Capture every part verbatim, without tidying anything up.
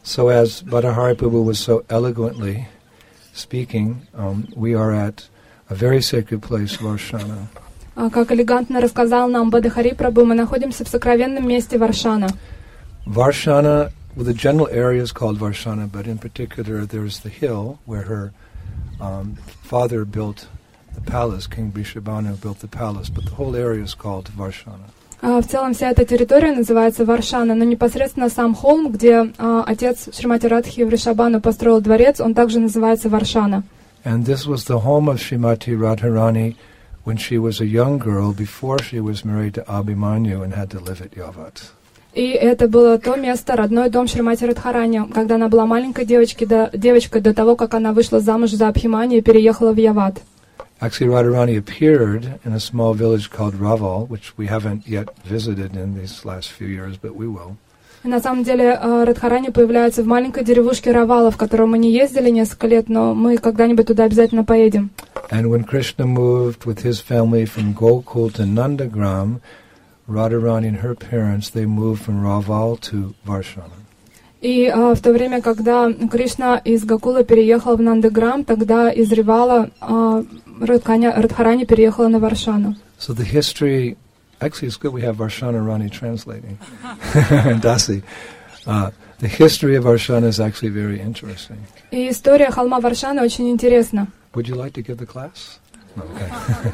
So as Bhattahari Prabhu was so eloquently speaking, um, we are at a very sacred place, Varshana. Как элегантно рассказал нам Бхаттахари Прабху, мы находимся в сокровенном месте Варшана. Varshana, well, the general area is called Varshana, but in particular there's the hill where her um, father built the palace, King Vrishabhanu built the palace, but the whole area is called Varshana. В целом вся эта территория называется Варшана, но непосредственно сам холм, где а, отец Шримати Радхи Вришабхану построил дворец, он также называется Варшана. And this was the home of Srimati Radharani when she was a young girl before she was married to Abhimanyu and had to live at Yavat. И это было то место, родной дом Шримати Радхарани, когда она была маленькой девочкой до, девочкой до того, как она вышла замуж за Абхиманью и переехала в Яват. Actually, Radharani appeared in a small village called Raval, which we haven't yet visited in these last few years, but we will. На самом деле Радхарани появляется в маленькой деревушке Равала, в которую мы не ездили несколько лет, но мы когда-нибудь туда обязательно поедем. And when Krishna moved with his family from Gokul to Nandagram, Radharani and her parents, they moved from Raval to Varshana. И а, в то время, когда Кришна из Гокула переехал в Нандаграм, тогда из Ривала а, Радхарани переехала на Варшану. So the history, actually it's good we have Varshana Rani translating. Dasi. Uh, the history of Varshana is actually very interesting. И история холма Варшаны очень интересна. Would you like to give the class? No, okay.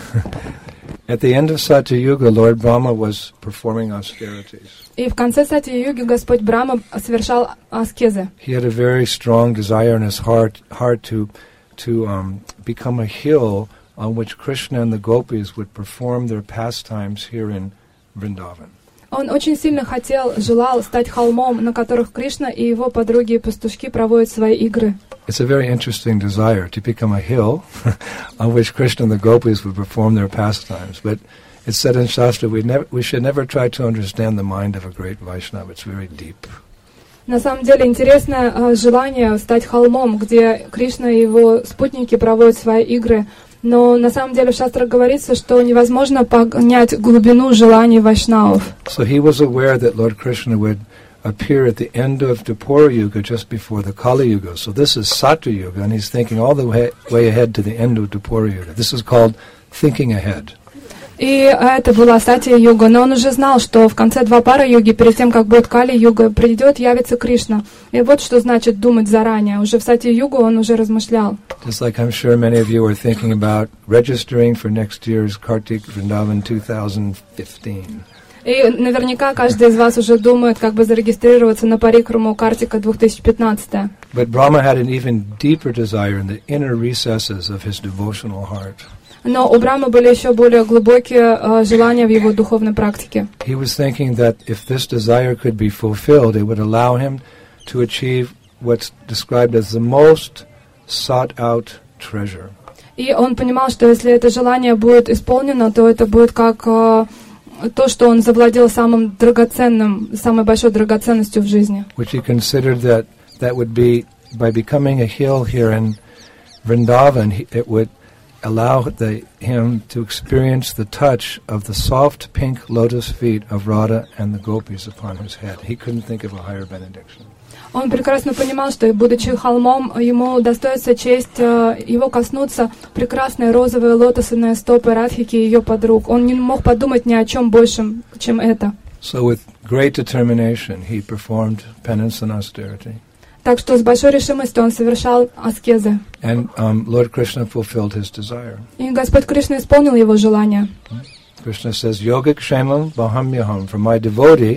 At the end of Satya Yuga, Lord Brahma was performing austerities. И в конце Сатья-юги Господь Брахма совершал аскезы. He had a very strong desire in his heart, heart to, to um, become a hill on which Krishna and the gopis would perform their pastimes here in Vrindavan. Он очень сильно хотел, желал стать холмом, на которых Кришна и его подруги и пастушки проводят свои игры. It's a very interesting desire to become a hill on which Krishna and the gopis would perform their pastimes. But it's said in Shastra we never, we should never try to understand the mind of a great Vaishnava. It's very deep. На самом деле интересное uh, желание стать холмом, где Кришна и его спутники проводят свои игры. Но на самом деле в шастрах говорится, что невозможно понять глубину желаний вайшнавов. So he was aware that Lord Krishna would appear at the end of Dwapara Yuga just before the Kali Yuga. So this is Satya Yuga, and he's thinking all the way, way ahead to the end of Dwapara Yuga. This is called thinking ahead. И это была Сатья-юга, но он уже знал, что в конце Двапара-юги, перед тем, как будет Кали-юга, придет, явится Кришна. И вот что значит думать заранее. Уже в Сатья-югу он уже размышлял. Just like I'm sure many of you are thinking about registering for next year's Kartik Vrindavan twenty fifteen. И наверняка каждый из вас уже думает, как бы зарегистрироваться на Парикраму Картика две тысячи пятнадцать. But Brahma had an even deeper desire in the inner recesses of his devotional heart. Но у Брахмы были еще более глубокие uh, желания в его духовной практике. He was thinking that if this desire could be fulfilled, it would allow him to achieve what's described as the most sought-out treasure. И он понимал, что если это желание будет исполнено, то это будет как uh, то, что он завладел самым драгоценным, самой большой драгоценностью в жизни. Which he considered that that would be, by becoming a hill here in Vrindavan, he, it would allow the, him to experience the touch of the soft pink lotus feet of Radha and the gopis upon his head. He couldn't think of a higher benediction. Он прекрасно понимал, что, будучи холмом, ему достоится честь его коснуться прекрасной розовой лотосной стопы Радхики и ее подруг. Он не мог подумать ни о чем большем, чем это. So with great determination he performed penance and austerity. Так что с большой решимостью он совершал аскезы. And um, Lord Krishna fulfilled his desire. И Господь Кришна исполнил его желание. Krishna says, Yoga kshemam bahamyaham. For my devotee,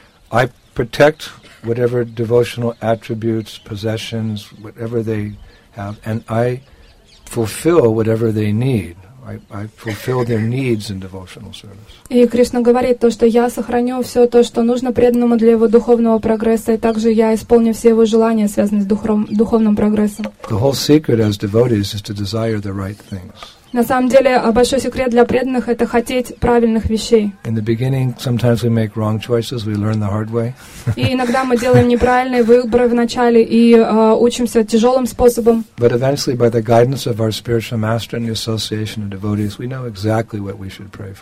I protect whatever devotional attributes, possessions, whatever they have, and I fulfill whatever they need. I, I fulfill their needs in devotional service. И Кришна говорит то, что я сохраню все то, что нужно преданному для его духовного прогресса, и также я исполню все его желания, связанные с духом, духовным прогрессом. The whole secret as devotees is to desire the right things. На самом деле, большой секрет для преданных — это хотеть правильных вещей. In the beginning, sometimes we make wrong choices. We learn the hard way. И иногда мы делаем неправильные выборы в начале и uh, учимся тяжелым способом. But eventually, by the guidance of our spiritual master and the association of devotees, we know exactly what we should pray for.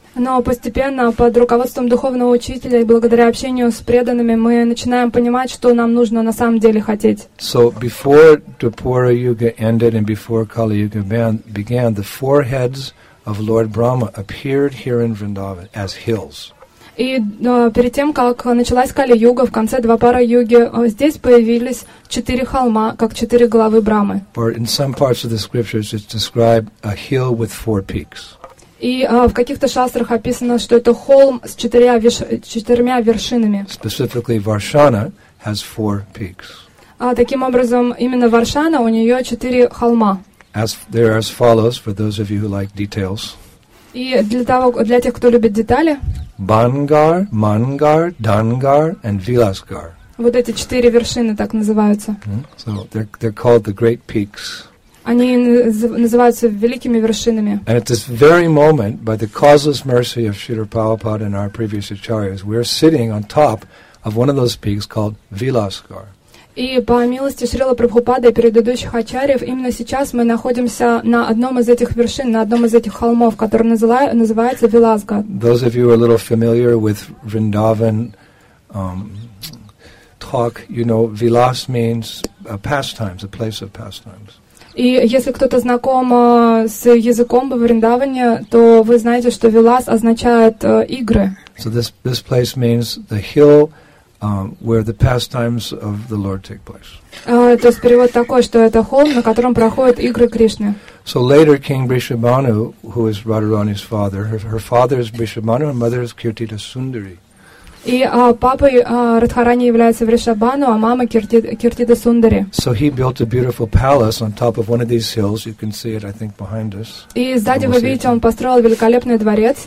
Но постепенно, под руководством духовного учителя и благодаря общению с преданными, мы начинаем понимать, что нам нужно на самом деле хотеть. So before Dwapara Yuga ended and before Kali Yuga began, the four heads of Lord Brahma appeared here in Vrindavan as hills. И э, перед тем, как началась Кали-юга, в конце Двапара-юги, э, здесь появились четыре холма, как четыре головы Брамы. Or in some parts of the scriptures, it's described a hill with four peaks. И э, в каких-то шастрах описано, что это холм с четырьмя, виш... четырьмя вершинами. Specifically, Varshana has four peaks. А, таким образом, именно Варшана, у нее четыре холма. As they're as follows, for those of you who like details. И для, того, для тех, кто любит детали, Bangar, Mangar, Dangar, and Vilasgar. Вот эти четыре вершины так называются. Mm-hmm. So they're, they're called the Great Peaks. Они называются великими вершинами. And at this very moment, by the causeless mercy of Srila Prabhupada and our previous acharyas, we're sitting on top of one of those peaks called Vilasgar. И по милости Шрила Прабхупады и предыдущих ачарьев, именно сейчас мы находимся на одном из этих вершин, на одном из этих холмов, который называ- называется Виласгар. Those of you who are a little familiar with Vrindavan um, talk, you know, Vilas means uh, pastimes, a place of pastimes. И если кто-то знаком uh, с языком во Вриндаване, то вы знаете, что Вилас означает uh, игры. So this this place means the hill Um, where the pastimes of the Lord take place. Uh, то есть перевод такой, что это холм, на котором проходят игры Кришны. So later King Brishabhanu, who is Radharani's father, her, her father is Brishabhanu, her mother is Kirtita Sundari. И uh, папой uh, Радхарани является Вришабхану, а мама Кирти, Киртита Сундари. So he built a beautiful palace on top of one of these hills. You can see it, I think, behind us. И сзади вы видите, он построил великолепный дворец.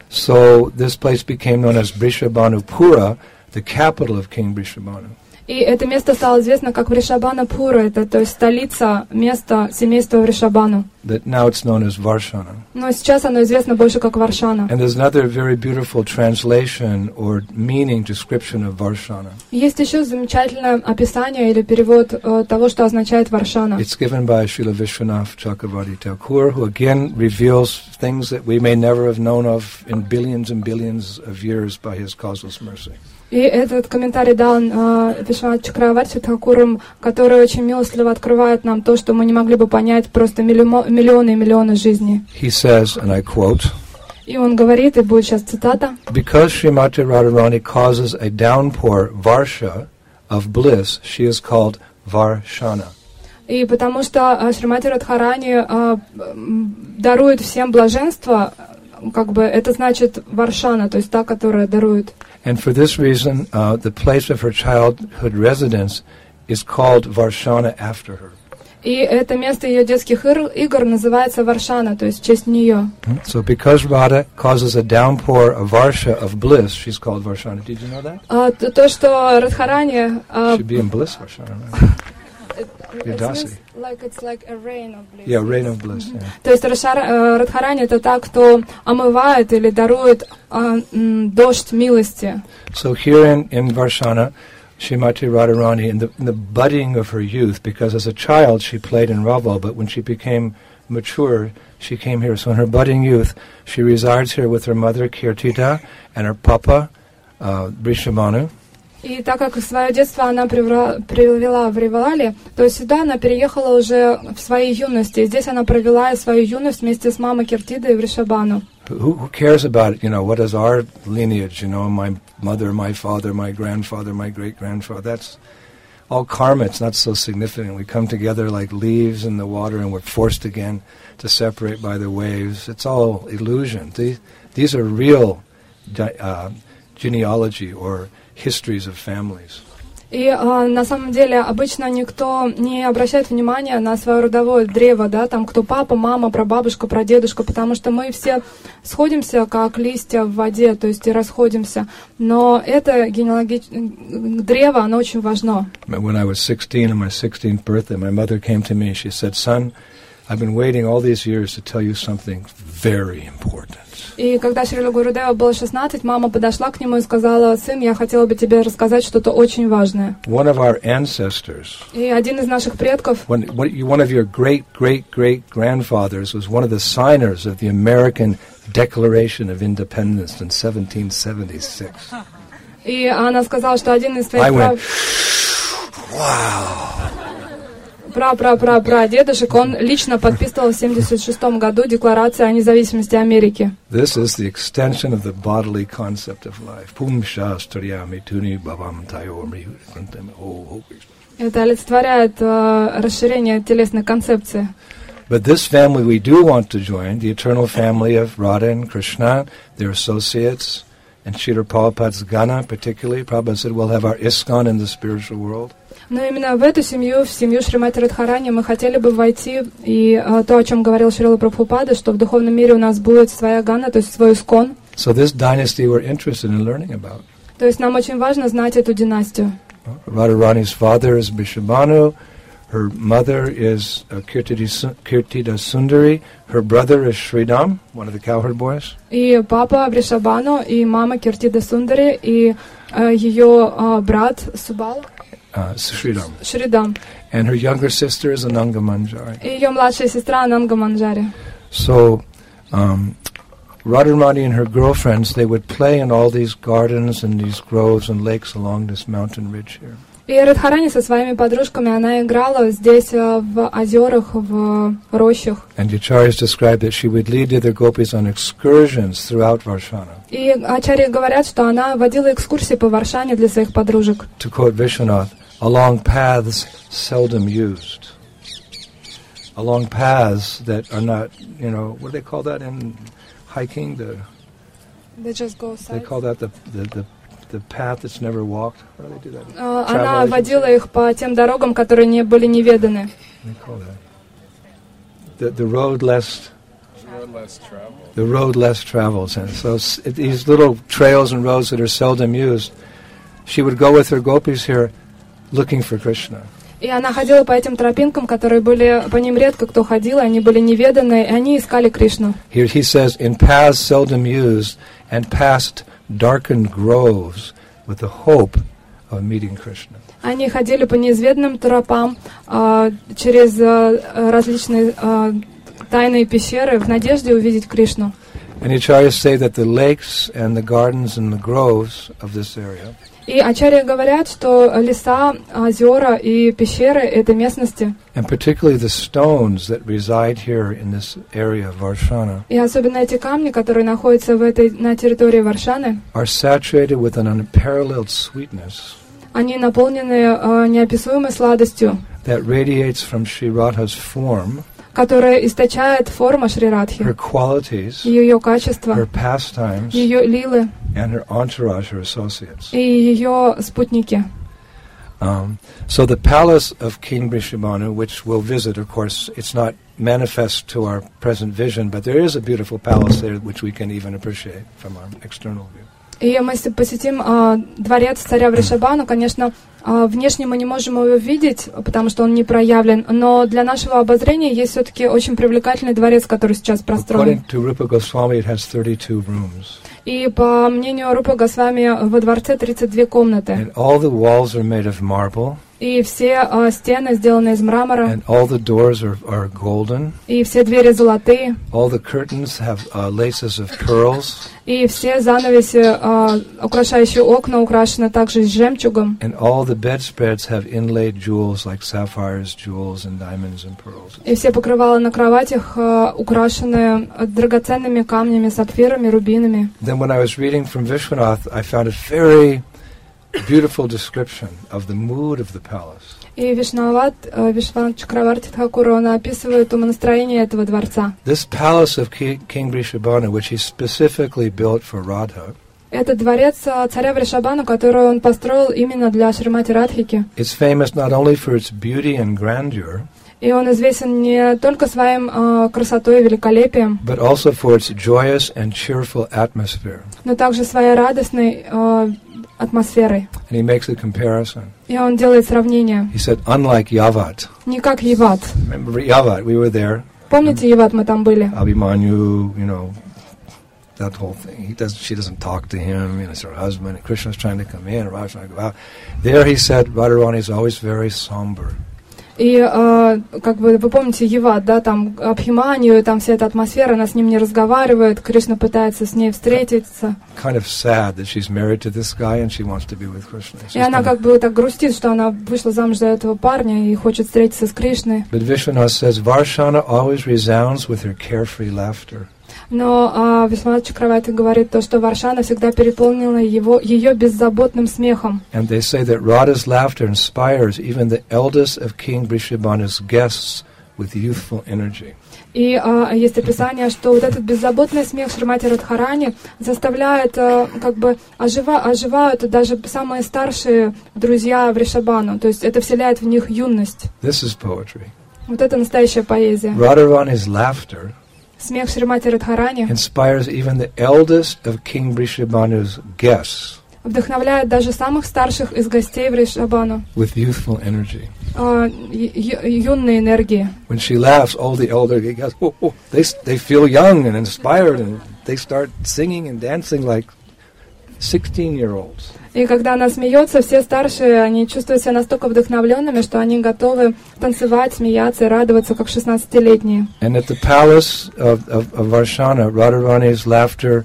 So this place became known as Brishabhanupura, the capital of King Brishabhanu. И это место стало известно как Вришабханупура, это то есть столица, место семейства Вришабхану. That now it's known as Varshana. Но сейчас оно известно больше как Варшана. And there's another very beautiful translation or meaning description of Varshana. Есть еще замечательное описание или перевод э, того, что означает Варшана. It's given by Srila Vishwanath Chakravarti Thakur, who again reveals things that we may never have known of in billions and billions of years by his causeless mercy. И этот комментарий дан э, Вишванат Чакраварти Тхакуром, который очень милостливо открывает нам то, что мы не могли бы понять просто миллио- миллионы и миллионы жизней. He says, and I quote, и он говорит, и будет сейчас цитата, because Srimati Radharani causes a downpour, Varsha, of bliss, she is called Varshana. И потому что э, Шримати Радхарани э, дарует всем блаженство, как бы это значит Варшана, то есть та, которая дарует. And for this reason, uh, the place of her childhood residence is called Varshana after her. И это место ее детских игр называется Варшана, то есть в честь нее. So because Radha causes a downpour of Varsha of bliss, she's called Varshana. Did you know that? Uh, то, то, что Радхарани... Uh, should be in bliss, Varshana, right? It means like it's like a rain of bliss. Yeah, rain of bliss. Yeah. То есть Радхарани это та, кто омывает или дарует uh, м, дождь милости. So here in, in Varshana, Srimati Radharani, in the, in the budding of her youth, because as a child she played in Raval, but when she became mature, she came here. So in her budding youth, she resides here with her mother Kirtita and her papa uh, Brishabhanu. И так как свое детство она провела в Ревалале, то сюда она переехала уже в своей юности. И здесь она провела свою юность вместе с мамой Киртидой и Вришабхану. Who, who cares about it? You know, what is our lineage? You know, my mother, my father, my grandfather, my great-grandfather. That's all karma. It's not so significant. We come together like leaves in the water and we're forced again to separate by the waves. It's all illusion. These, these are real uh, genealogy or histories of families. И э, на самом деле обычно никто не обращает внимания на свое родовое древо, да, там кто папа, мама, прабабушка, прадедушка, потому что мы все сходимся как листья в воде, то есть и расходимся. Но это генеалогическое древо, оно очень важно. When I was sixteen, on my sixteenth birthday, my mother came to me and she said, "Son, I've been waiting all these years to tell you something very important." И когда Шрила Гурудева было шестнадцать, мама подошла к нему и сказала: «Сын, я хотела бы тебе рассказать что-то очень важное». One of our ancestors, и один из наших предков, one, one of your great, great, great grandfathers was one of the signers of the American Declaration of Independence in seventeen seventy-six. И она сказала, что один из своих I went, прав... wow. пра-пра-пра-пра-дедушек, он лично подписывал в семьдесят шестом году Декларацию о независимости Америки. This is the extension of the bodily concept of life. Pum shastriyami tuni babam tayomi. Это олицетворяет э, расширение телесной концепции. But this family we do want to join, the eternal family of Radha and Krishna, their associates, and Srila Prabhupada's Gana particularly. Prabhupada said we'll have our ISKCON in the spiritual world. Но именно в эту семью, в семью Шримати Радхарани, мы хотели бы войти, и э, то, о чем говорил Шрила Прабхупада, что в духовном мире у нас будет своя Гана, то есть свой искон. So this dynasty we're interested in learning about. То есть нам очень важно знать эту династию. Radharani's father is Vrishabhanu, her mother is uh, Kirtida, Kirtida Sundari, her brother is Sridham, one of the cowherd boys. И папа Вришабану, и мама Киртида Сундари, и э, ее э, брат Субал. Uh, Sridham. Шридам. And her younger sister is Ananga Manjari. И ее младшая сестра Ананга Манджари. So, um, Radharani and her girlfriends, they would play in all these gardens and these groves and lakes along this mountain ridge here. И Радхарани со своими подружками, она играла здесь в озерах, в рощах. And the acharyas described that she would lead the other gopis on excursions throughout Varshana. И ачарьи говорят, что она водила экскурсии по Варшане для своих подружек. To quote Vishwanath, along paths seldom used. Along paths that are not, you know, what do they call that in hiking? The They just go they call that the the the, the path that's never walked. How do they do that? Uh, она водила их по тем дорогам, которые не были неведаны. What do they call that? The the road less. Less traveled. The road less traveled. And so s- these little trails and roads that are seldom used, she would go with her gopis here, looking for Krishna. И она ходила по этим тропинкам, которые были, по ним редко кто ходил, они были неведаны, и они искали Кришну. Here he says, in paths seldom used and past darkened groves with the hope of meeting Krishna. Они ходили по неизведанным тропам, а, через а, различные а, тайные пещеры в надежде увидеть Кришну. And acharyas say that the lakes and the gardens and the groves of this area И ачарьи говорят, что леса, озера и пещеры этой местности, and particularly the stones that reside here in this area of Varshana и особенно эти камни, которые находятся в этой, на территории Варшаны, are saturated with an unparalleled sweetness они наполнены а, неописуемой сладостью, that radiates from Sri Radha's form, которая источает форма Шри Радхи, her qualities, ее качества, her pastimes, ее лилы and her entourage, her associates. и ее спутники. Um, so the palace of King Vrishabhanu, which we'll visit, of course, it's not manifest to our present vision, but there is a beautiful palace there which we can even appreciate from our external view. И мы посетим а, дворец царя Вришабану. Конечно, а, внешне мы не можем его видеть, потому что он не проявлен, но для нашего обозрения есть все-таки очень привлекательный дворец, который сейчас простроен. According to Rupa Goswami, it has thirty-two rooms. И по мнению Рупа Госвами, во дворце тридцать две комнаты. And all the walls are made of marble. И все а, стены сделаны из мрамора. And all the doors are, are golden. И все двери золотые. All the curtains have uh, laces of pearls. И все занавеси, а, украшающие окна, украшены также жемчугом. And all the bedspreads have inlaid jewels like sapphires, jewels, and diamonds and pearls. И все покрывала на кроватях а, украшены драгоценными камнями, сапфирами, рубинами. Then when I was reading from Vishwanath, I found a very beautiful description of the mood of the palace. И Вишнават, Вишванат Чакраварти Тхакур, он описывает умонастроение этого дворца. This palace of Ki- King Vrishabhanu, which he specifically built for Radha, Это дворец а, царя Вришабану, который он построил именно для Шримати Радхики. is famous not only for its beauty and grandeur, И он известен не только своим а, красотой и великолепием, but also for its joyous and cheerful atmosphere. но также своей радостной а, атмосферой. And he makes a comparison. И он делает сравнение. He said, unlike Yavat, Не как Еват. remember Yavat, we were there, Помните, Еват, мы там были? Abhimanyu, you know, that whole thing. He does, she doesn't talk to him, you know, it's her husband, and Krishna's trying to come in, and Radha's trying to go out. There he said, Radharani is always very somber. И, э, как бы, вы помните Еват, да, там, Абхиманию, там вся эта атмосфера, она с ним не разговаривает, Кришна пытается с ней встретиться. Kind of sad that she's married to this guy and she wants to be with Krishna. И она как бы так грустит, что она вышла замуж за этого парня и хочет встретиться с Кришной. But Vishwanath says, Varshana always resounds with her carefree laughter. Но а, Вишванат Чакраварти говорит то, что Варшана всегда переполнила его, ее беззаботным смехом. And they say that Radha's laughter inspires even the eldest of King Vrishabhanu's guests with youthful energy. И а, есть описание, что вот этот беззаботный смех Шримати Радхарани заставляет, а, как бы, ожива, оживают даже самые старшие друзья Вришабану, то есть это вселяет в них юность. This is poetry. Вот это настоящая поэзия. Radharani's laughter Смех Шримати Радхарани inspires even the eldest of King Vrishabhanu's guests вдохновляет даже самых старших из гостей Вришабану with youthful energy. а, ю, юной энергии. When she laughs, all the elder guys, oh, oh, they they feel young and inspired, and they start singing and dancing like sixteen-year-olds. И когда она смеется, все старшие, они чувствуют себя настолько вдохновленными, что они готовы танцевать, смеяться и радоваться, как шестнадцатилетние. And at the palace of, of, of Varshana, Radharani's laughter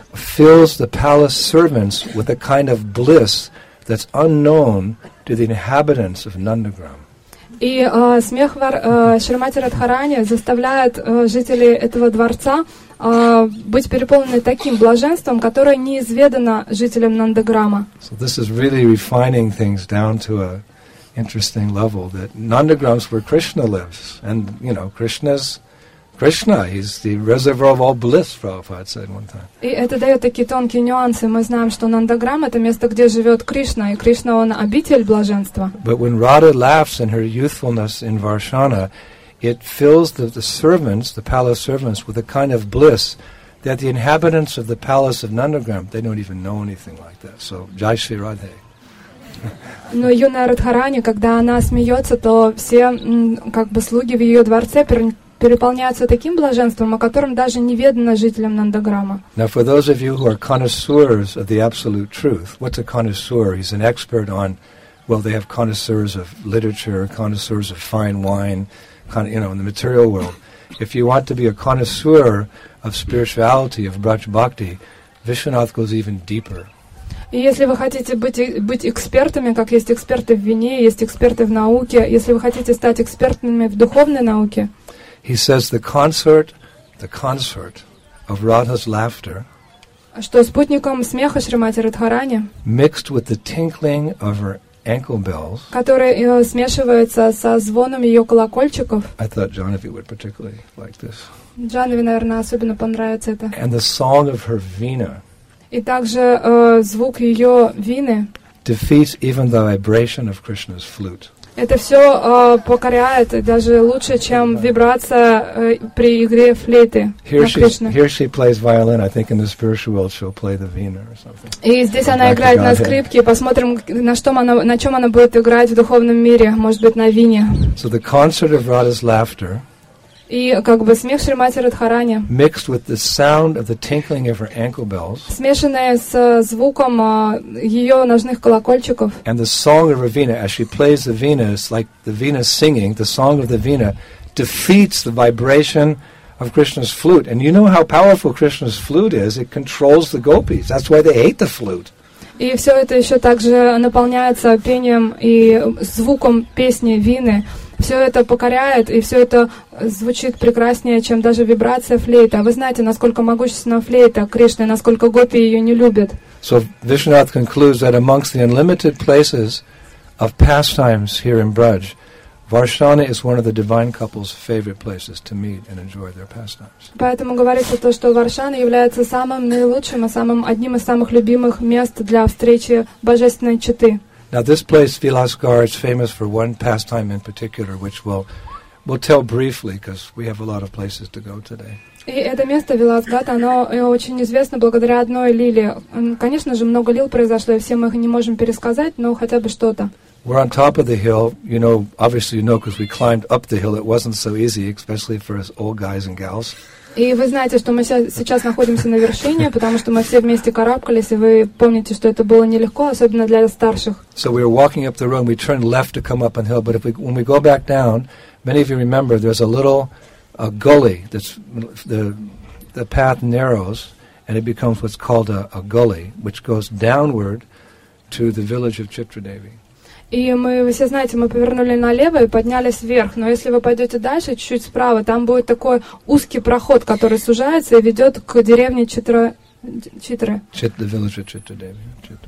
fills the palace servants with a kind of bliss that's unknown to the inhabitants of Nandagram. И э, смех Вар, э, Шримати Радхарани заставляет э, жителей этого дворца э, быть переполнены таким блаженством, которое неизведано жителям Нандаграма. So this is really refining things down to a interesting level, that Nandagram's where Krishna lives. And, you know, Krishna's Krishna, he's the reservoir of all bliss, Prabhupada said one time. И это дает такие тонкие нюансы. Мы знаем, что Нандаграм — это место, где живет Кришна, и Кришна, он обитель блаженства. But when Radha laughs in her youthfulness in Varshana, it fills the, the servants, the palace servants, with a kind of bliss that the inhabitants of the palace of Nandagram, they don't even know anything like that. So, Jai Shri Radhe. Но юная Радхарани, когда она смеется, то все м, как бы слуги в ее дворце пер- переполняются таким блаженством, о котором даже неведано жителям Нандаграма. Now, for those of you who are connoisseurs of the absolute truth, what's a connoisseur? He's an expert on, well, they have connoisseurs of literature, connoisseurs of fine wine, con- you know, in the material world. If you want to be a connoisseur of spirituality, of Braj Bhakti, Vishwanath goes even deeper. И если вы хотите быть, быть экспертами, как есть эксперты в вине, есть эксперты в науке, если вы хотите стать экспертами в духовной науке, He says the consort, the consort of Radha's laughter, что спутником смеха Шримати Радхарани, mixed with the tinkling of her ankle bells. который э, смешивается со звоном ее колокольчиков. I thought Janavi would particularly like this. Джанови, наверное, особенно понравится это. And the song of her veena И также э, звук ее вины. defeats even the vibration of Krishna's flute. Это все э, покоряет, и даже лучше, чем вибрация э, при игре флейты Here на she, Кришне. here she plays violin. I think in the spiritual world she'll play the veena or something. И здесь она Back to играет на Godhead. скрипке. Посмотрим, на, что она, на чем она будет играть в духовном мире. Может быть, на вине. So the concert of Radha's laughter, И как бы смех Шримати Радхарани, mixed with the sound of the tinkling of her ankle bells, смешанный с э, звуком э, ее ножных колокольчиков, and the song of her veena, as she plays the veena, it's like the veena singing, the song of the veena defeats the vibration of Krishna's flute. And you know how powerful Krishna's flute is. It controls the gopis. That's why they hate the flute. и все это еще также наполняется пением и звуком песни вины. Все это покоряет, и все это звучит прекраснее, чем даже вибрация флейты. А вы знаете, насколько могущественна флейта Кришны, насколько гопи ее не любят. So Vishwanath concludes that amongst the unlimited places of pastimes here in Braj, Varshana is one of the divine couple's favorite places to meet and enjoy their pastimes. Поэтому говорится то, что Варшана является самым наилучшим и самым одним из самых любимых мест для встречи божественной четы. Now this place, Vilasgarh, is famous for one pastime in particular, which we'll, we'll tell briefly because we have a lot of places to go today. И это место, Виласгат, оно э, очень известно благодаря одной лиле. М, Конечно же, много лил произошло, и все мы их не можем пересказать, но хотя бы что-то. We're on top of the hill. You know, obviously you know because we climbed up the hill. It wasn't so easy, especially for us old guys and gals. И вы знаете, что мы сейчас находимся на вершине, потому что мы все вместе карабкались, и вы помните, что это было нелегко, особенно для старших. So we were walking up the road, we turned left to come up on hill, but if we, when we go back down, many of you remember there's a little a gully, that's the the path narrows, and it becomes what's called a, a gully, which goes downward to the village of Chitradevi. И мы, вы все знаете, мы повернули налево и поднялись вверх. Но если вы пойдете дальше, чуть-чуть справа, там будет такой узкий проход, который сужается и ведет к деревне Читра... Читры. Chit, the village of Chitradevi. Chitra.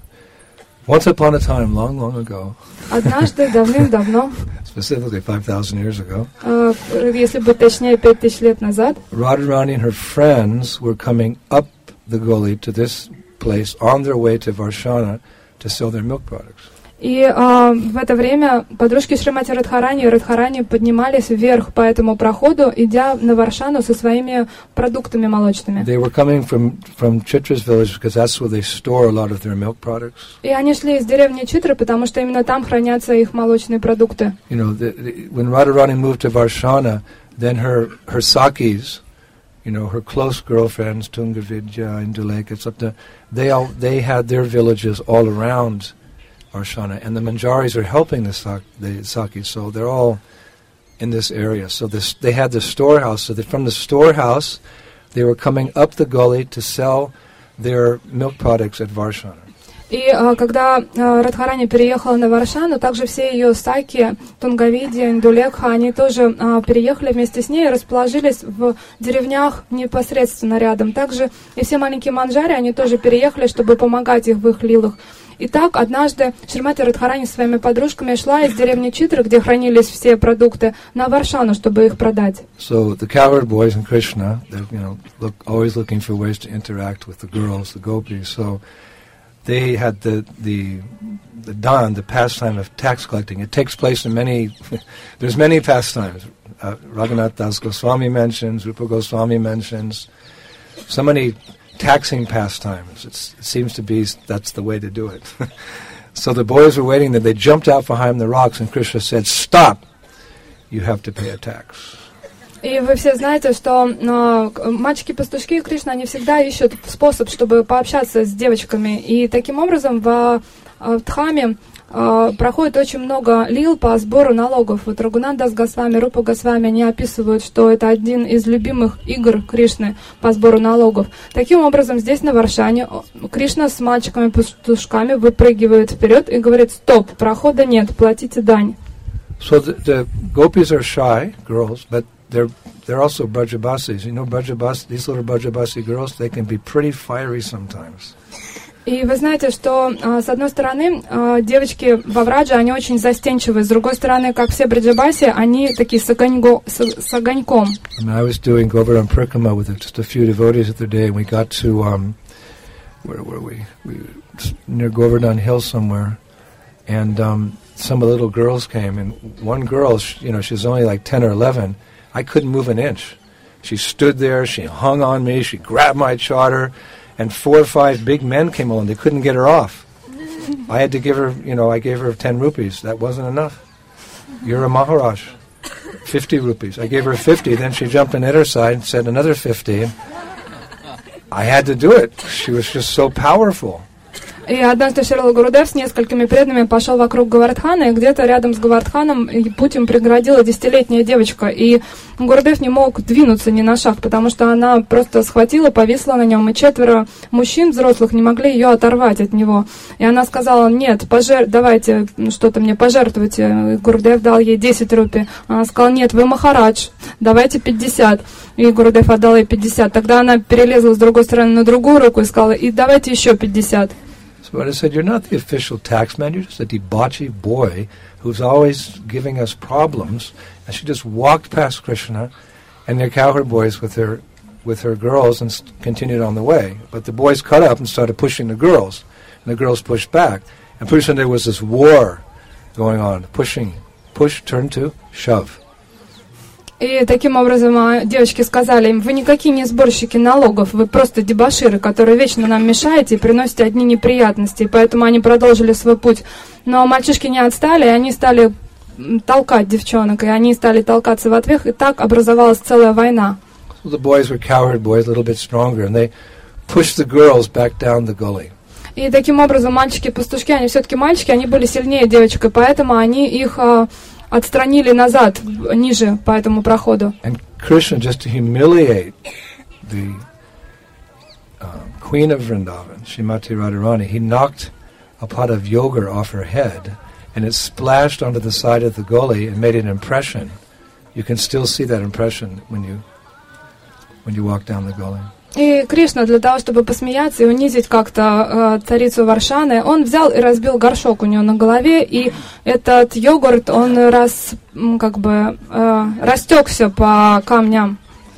Once upon a time, long, long ago. Однажды, давным-давно. Specifically five thousand years ago. Uh, если быть точнее, пять тысяч лет назад. Radharani and her friends were coming up the gully to this place on their way to Varshana to sell their milk products. И э, в это время подружки Шримати Радхарани и Радхарани поднимались вверх по этому проходу, идя на Варшану со своими продуктами молочными. They were coming from from Chitra's village because that's where they store a lot of their milk products. И они шли из деревни Читры, потому что именно там хранятся их молочные продукты. You know, the, the, when Radharani moved to Varshana, then her her Sakis, you know, her close girlfriends, Tungavidya and Duleka, it's up to, they all they had their villages all around Varshana, and the Manjaris are helping the, Sak, the Sakis, so they're all in this area. So this, they had the storehouse, so that from the storehouse, they were coming up the gully to sell their milk products at Varshana. И а, когда а, Радхарани переехала на Варшану, также все ее саки, Тунгавидия, Индулекха, они тоже а, переехали вместе с ней и расположились в деревнях непосредственно рядом. Также и все маленькие манджари, они тоже переехали, чтобы помогать их в их лилах. Итак, однажды Шримати Радхарани со своими подружками шла из деревни Читры, где хранились все продукты, на Варшану, чтобы их продать. So the cowherd boys and Krishna, they're, you know, look, always looking for ways to interact with the girls, the gopis. So they had the the the dan, the pastime of tax collecting. It takes place in many. There's many pastimes. Uh, Raghunath Das Goswami mentions, Rupa Goswami mentions, so many taxing pastimes. It's, it seems to be that's the way to do it. So the boys were waiting there. They jumped out behind the rocks, and Krishna said, "Stop! You have to pay a tax." И вы все знаете, что э, мальчики-пастушки Кришна, они всегда ищут способ, чтобы пообщаться с девочками. И таким образом в, в Дхаме э, проходит очень много лил по сбору налогов. Вот Рагунат Дас Госвами, Рупа Госвами, они описывают, что это один из любимых игр Кришны по сбору налогов. Таким образом, здесь на Варшане Кришна с мальчиками-пастушками выпрыгивает вперед и говорит: «Стоп, прохода нет, платите дань». So the, the gopis are shy girls, but They're they're also Brajabasis. You know, Brajabas, these little Brajabasi girls, they can be pretty fiery sometimes. И вы знаете, что с одной стороны девочки во Врадже, они очень застенчивые, с другой стороны, как все Браджабаси, они такие с, огонько, с, с огоньком. I mean, I was doing Govardhan Parikrama with just a few devotees the other day, and we got to um, where were we? We near Govardhan Hill somewhere, and um, some of the little girls came, and one girl, she, you know, she was only like ten or eleven. I couldn't move an inch. She stood there, she hung on me, she grabbed my chadar, and four or five big men came along. They couldn't get her off. I had to give her, you know, I gave her ten rupees. That wasn't enough. You're a Maharaj. fifty rupees. I gave her fifty, then she jumped on her side and said another fifty. I had to do it. She was just so powerful. И однажды Шрила Гурудев с несколькими преданными пошел вокруг Говардхана, и где-то рядом с Говардханом путь им преградила десятилетняя девочка. И Гурудев не мог двинуться ни на шаг, потому что она просто схватила, повисла на нем, и четверо мужчин взрослых не могли ее оторвать от него. И она сказала: «Нет, пожер... давайте что-то мне пожертвуйте». И Гурудев дал ей десять рупий. Она сказала: «Нет, вы Махарадж, давайте пятьдесят». И Гурудев отдал ей пятьдесят. Тогда она перелезла с другой стороны на другую руку и сказала: «И давайте еще пятьдесят». So I said, "You're not the official tax man. You're just a debauchee boy who's always giving us problems." And she just walked past Krishna and their cowherd boys with her with her girls and st- continued on the way. But the boys cut up and started pushing the girls, and the girls pushed back. And pretty soon there was this war going on, pushing, push, turn to, shove. И таким образом девочки сказали им: «Вы никакие не сборщики налогов, вы просто дебоширы, которые вечно нам мешаете и приносите одни неприятности». И поэтому они продолжили свой путь. Но мальчишки не отстали, и они стали толкать девчонок, и они стали толкаться в ответ, и так образовалась целая война. So the boys were cowherd boys, a little bit stronger, and they pushed the girls back down the gully. И таким образом мальчики-пастушки, они все-таки мальчики, они были сильнее девочек, и поэтому они их а, отстранили назад, ниже по этому проходу. And Krishna, just to humiliate the uh, queen of Vrindavan, Srimati Radharani, he knocked a pot of yogurt off her head, and it splashed onto the side of the gully and made an impression. You can still see that impression when you when you walk down the gully. И Кришна, для того, чтобы посмеяться и унизить как-то э, царицу Варшаны, он взял и разбил горшок у нее на голове, и этот йогурт, он раз, как бы, э, растекся по камням.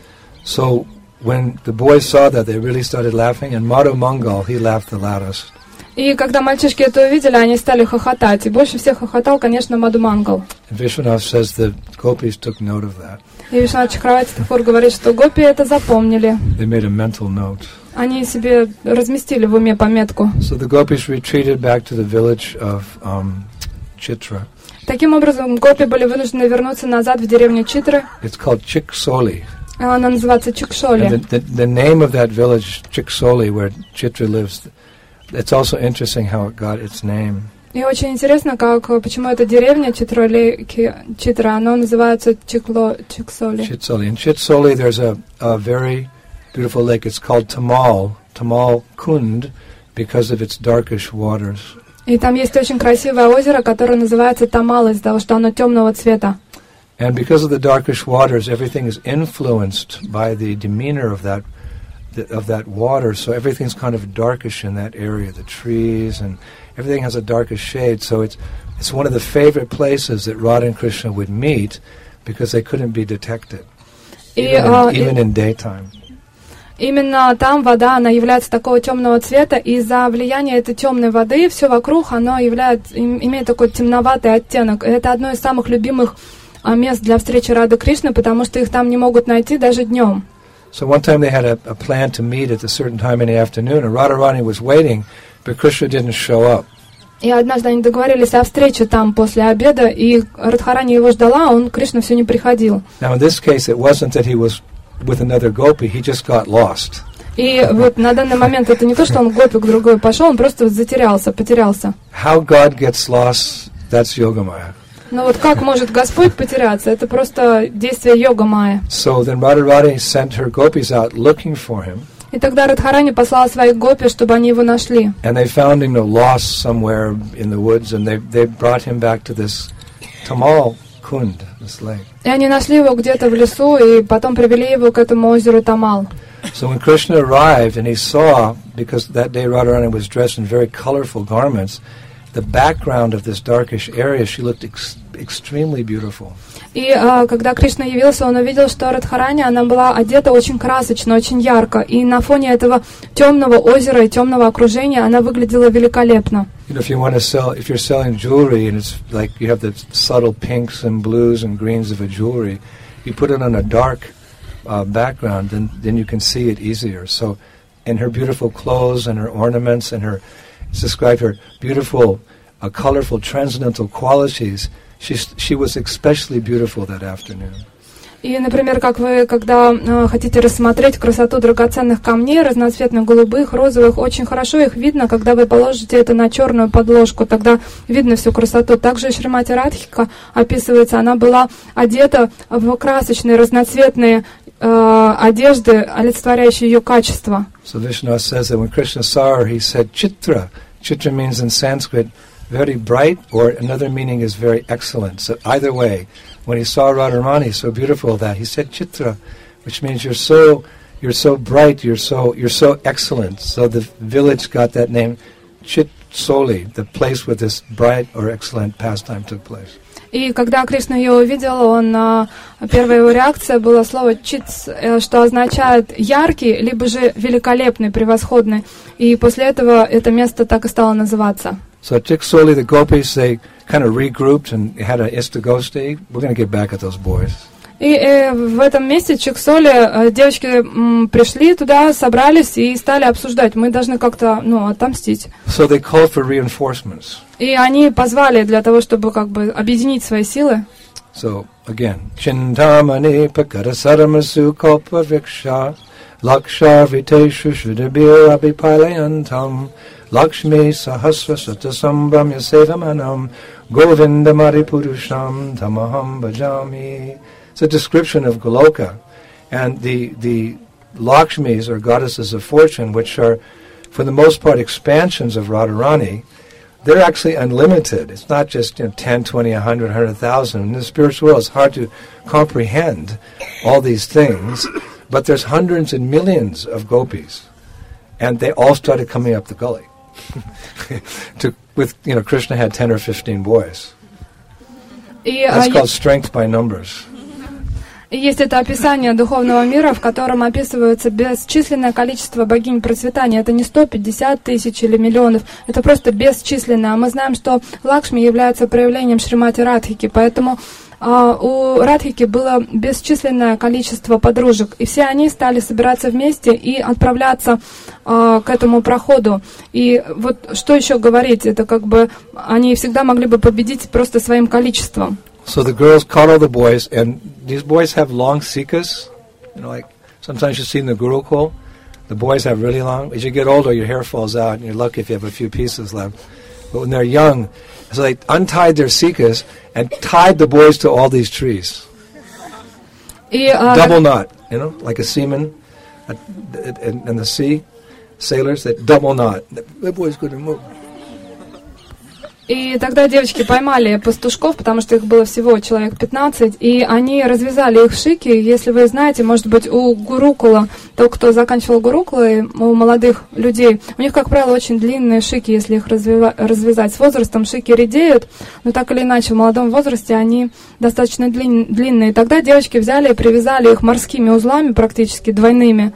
So when the boys saw that, they really started laughing, and Madhu Mangal, he laughed the loudest. И когда мальчишки это увидели, они стали хохотать. И больше всех хохотал, конечно, Мадху Мангал. Vishwanath says the gopis took note of that. И Вишванат Чакраварти Такур говорит, что гопи это запомнили. They made a mental note. Они себе разместили в уме пометку. So the gopis retreated back to the village of um, Chitra. Таким образом, гопи были вынуждены вернуться назад в деревню Читры. It's called Chiksoli. Она называется Чикшоли. And the, the, the name of that village, Chiksoli, where Chitra lives, it's also interesting how it got its name. И очень интересно, как, почему эта деревня Читроли, Читра, она называется Чикло, Чиксоли. Chitsoli. In Chitsoli, there's a, a very beautiful lake. It's called Tamal, Tamal Kund, because of its darkish waters. И там есть очень красивое озеро, которое называется Тамал, из-за того, что оно темного цвета. And because of the darkish waters, everything is influenced by the demeanor of that of that water. So everything's kind of darkish in that area, the trees and everything has a darkish shade. So it's it's one of the favorite places that Radha and Krishna would meet because they couldn't be detected, И, even, uh, in, even in daytime. Именно там вода, она является такого темного цвета, и из-за влияния этой темной воды все вокруг, оно является, имеет такой темноватый оттенок. И это одно из самых любимых а, мест для встречи Рады Кришны, потому что их там не могут найти даже днем. So one time they had a, a plan to meet at a certain time in the afternoon, and Radharani was waiting, but Krishna didn't show up. И однажды они договорились о встрече там после обеда, и Радхарани его ждала, а он, Кришна, все не приходил. Now in this case, it wasn't that he was with another gopi, he just got lost. И вот на данный момент это не то, что он гопи к другой пошел, он просто затерялся, потерялся. How God gets lost, that's Yogamaya. Но вот как может Господь потеряться? Это просто действие йога-майя. So then Radharani sent her gopis out looking for him. И тогда Радхарани послала своих гопи, чтобы они его нашли. And they found him, you know, lost somewhere in the woods, and they they brought him back to this Tamal Kund, this lake. И они нашли его где-то в лесу, и потом привели его к этому озеру Тамал. So when Krishna arrived and he saw, because that day Radharani was dressed in very colorful garments, the background of this darkish area, she looked ex- extremely beautiful. И а, когда Кришна явился, он увидел, что Радхарани, она была одета очень красочно, очень ярко. И на фоне этого темного озера и темного окружения она выглядела великолепно. You know, if you want to sell, if you're selling jewelry and it's like you have the subtle pinks and blues and greens of a jewelry, you put it on a dark uh, background, then then you can see it easier. So, in her beautiful clothes and her ornaments and her, it's described her beautiful, uh, colorful, transcendental qualities. She she was especially beautiful that afternoon. И, например, как вы, когда э, хотите рассмотреть красоту драгоценных камней, разноцветных, голубых, розовых, очень хорошо их видно, когда вы положите это на черную подложку, тогда видно всю красоту. Также Шримати Радхика описывается, она была одета в красочные, разноцветные э, одежды, олицетворяющие ее качество. So Vishnu says that when Krishna saw her, he said, Chitra. Chitra means in Sanskrit, very bright, or another meaning is very excellent. So either way, when he saw Radharani so beautiful that he said Chitra, which means you're so you're so bright, you're so you're so excellent. So the village got that name Chitsoli, the place where this bright or excellent pastime took place. И когда Кришна ее увидел, он, первая его реакция была слово «читс», что означает «яркий», либо же «великолепный», «превосходный». И после этого это место так и стало называться. So at Chiksoli, the gopis, they kind of regrouped and had an istagosti. We're going to get back at those boys. И э, в этом месте, Чиксоли, э, девочки м, пришли туда, собрались и стали обсуждать. Мы должны как-то, ну, отомстить. So they called for reinforcements. И они позвали для того, чтобы как бы объединить свои силы. So again. Chintamani Pakarasaramasu Kalpa Viksha Lakshar Viteshu Shudabir Abhipalayantam Lakshmi Sahasra Satasambram Yasevamanam Govinda Maripurusham Tamaham Bhajami. It's a description of Goloka. And the, the Lakshmis, or goddesses of fortune, which are, for the most part, expansions of Radharani, they're actually unlimited. It's not just, you know, ten, twenty, one hundred, one hundred thousand. In the spiritual world, it's hard to comprehend all these things, but there's hundreds and millions of gopis, and they all started coming up the gully. to, with, you know, Krishna had ten or fifteen boys. That's called strength by numbers. Есть это описание духовного мира, в котором описывается бесчисленное количество богинь процветания. Это не сто пятьдесят тысяч или миллионов, это просто бесчисленное. А мы знаем, что Лакшми является проявлением Шримати Радхики, поэтому а, у Радхики было бесчисленное количество подружек, и все они стали собираться вместе и отправляться а, к этому проходу. И вот что еще говорить, это как бы они всегда могли бы победить просто своим количеством. So the girls caught all the boys, and these boys have long sikas. You know, like sometimes you see in the Gurukul, the boys have really long. As you get older, your hair falls out, and you're lucky if you have a few pieces left. But when they're young, so they untied their sikas and tied the boys to all these trees. И, uh, double knot, you know, like a seaman uh, in, in the sea, sailors, that double knot. The boys couldn't move. И тогда девочки поймали пастушков, потому что их было всего человек пятнадцать, и они развязали их шики. Если вы знаете, может быть, у Гурукула, тот, кто заканчивал Гурукулы, у молодых людей, у них, как правило, очень длинные шики, если их развива- развязать. С возрастом шики редеют, но так или иначе в молодом возрасте они достаточно длин- длинные. Тогда девочки взяли и привязали их морскими узлами, практически двойными,